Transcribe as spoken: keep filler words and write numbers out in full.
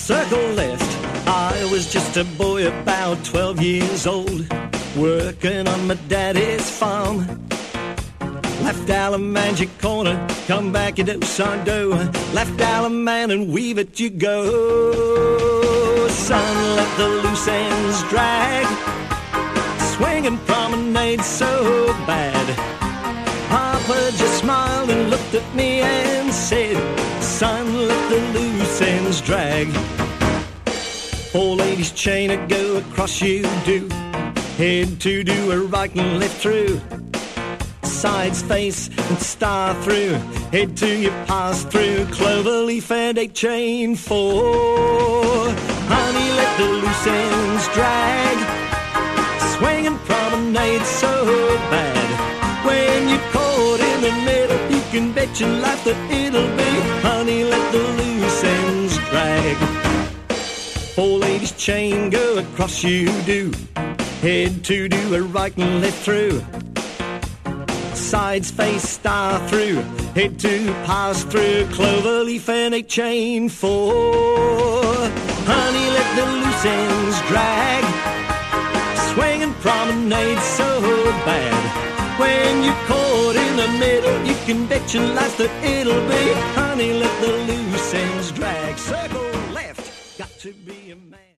circle left. I was just a boy about twelve years old, working on my daddy's farm. Left Alamanji corner, come back into Sardo. Left Alaman and weave it you go. Son, let the loose ends drag, swing and promenade so bad. Papa just smiled and looked at me and said, son, let the loose ends drag. Four ladies chain a go across you do, head to do a right and left through, sides face and star through, head to you pass through, clover leaf and a chain four. Honey, let the loose ends drag, swing and promenade so bad. When you're caught in the middle, you can bet your life that it'll be, honey, let the loose ends drag. Four ladies chain go across you do, head to do a right and left through, sides face star through, head to pass through, clover leaf and a chain four. Honey, let the loose ends drag, swing and promenade so bad. When you're caught in the middle, you can bet your life that it'll be, honey, let the loose ends drag. Circle left, got to be a man.